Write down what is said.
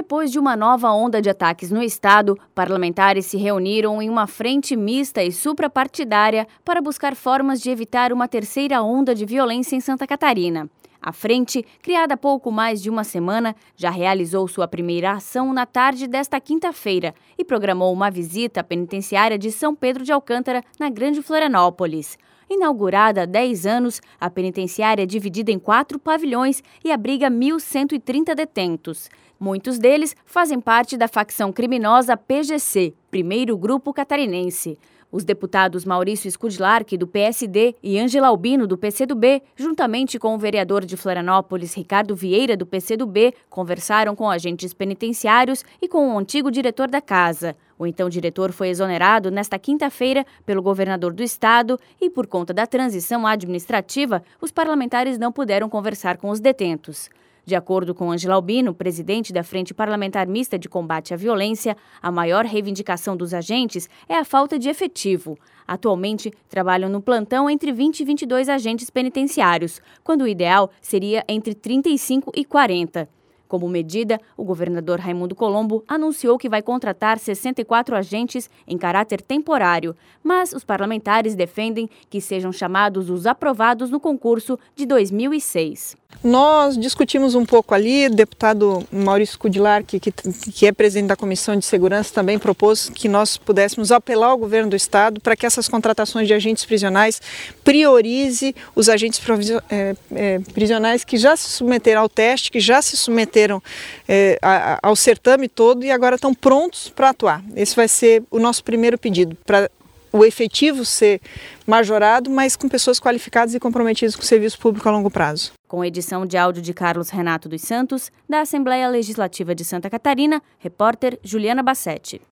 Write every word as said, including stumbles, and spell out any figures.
Depois de uma nova onda de ataques no estado, parlamentares se reuniram em uma frente mista e suprapartidária para buscar formas de evitar uma terceira onda de violência em Santa Catarina. A frente, criada há pouco mais de uma semana, já realizou sua primeira ação na tarde desta quinta-feira e programou uma visita à penitenciária de São Pedro de Alcântara, na Grande Florianópolis. Inaugurada há dez anos, a penitenciária é dividida em quatro pavilhões e abriga mil cento e trinta detentos. Muitos deles fazem parte da facção criminosa P G C, Primeiro Grupo Catarinense. Os deputados Maurício Skudlark, do P S D, e Ângela Albino, do P C do B, juntamente com o vereador de Florianópolis, Ricardo Vieira, do P C do B, conversaram com agentes penitenciários e com o antigo diretor da casa. O então diretor foi exonerado nesta quinta-feira pelo governador do estado e, por conta da transição administrativa, os parlamentares não puderam conversar com os detentos. De acordo com Ângela Albino, presidente da Frente Parlamentar Mista de Combate à Violência, a maior reivindicação dos agentes é a falta de efetivo. Atualmente, trabalham no plantão entre vinte e vinte e dois agentes penitenciários, quando o ideal seria entre trinta e cinco e quarenta. Como medida, o governador Raimundo Colombo anunciou que vai contratar sessenta e quatro agentes em caráter temporário, mas os parlamentares defendem que sejam chamados os aprovados no concurso de dois mil e seis. Nós discutimos um pouco ali, o deputado Maurício Skudlark, que, que é presidente da Comissão de Segurança, também propôs que nós pudéssemos apelar ao governo do estado para que essas contratações de agentes prisionais priorize os agentes é, é, prisionais que já se submeteram ao teste, que já se submeteram é, a, ao certame todo e agora estão prontos para atuar. Esse vai ser o nosso primeiro pedido, para o efetivo ser majorado, mas com pessoas qualificadas e comprometidas com o serviço público a longo prazo. Com edição de áudio de Carlos Renato dos Santos, da Assembleia Legislativa de Santa Catarina, repórter Juliana Bassetti.